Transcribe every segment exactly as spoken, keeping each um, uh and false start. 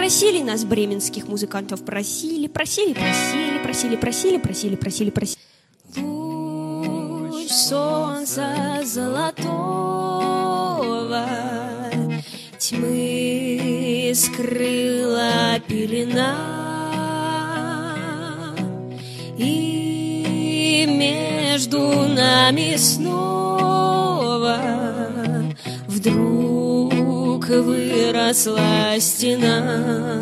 Просили нас, бременских музыкантов, просили, просили, просили, просили, просили, просили, просили, просили. Луч солнца золотого тьмы скрыла пелена, и между нами снова вдруг выросла стена.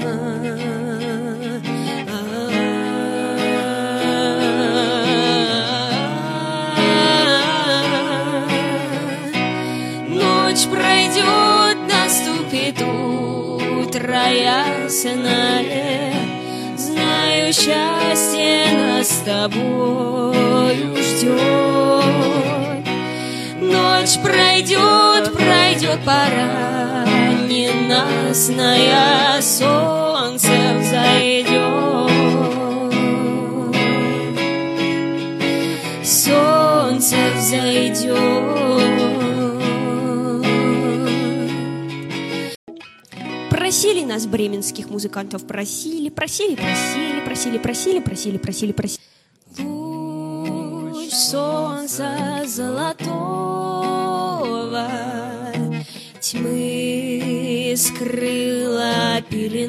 Ночь пройдет, наступит утро ясное, знаю, счастье нас с тобою ждет. Ночь пройдет, пройдет пора ненастная, солнце взойдет, солнце взойдет. Просили нас, бременских музыкантов, просили, просили, просили, просили, просили, просили, просили, просили. Луч солнца золотого тьмы скрыла пелена.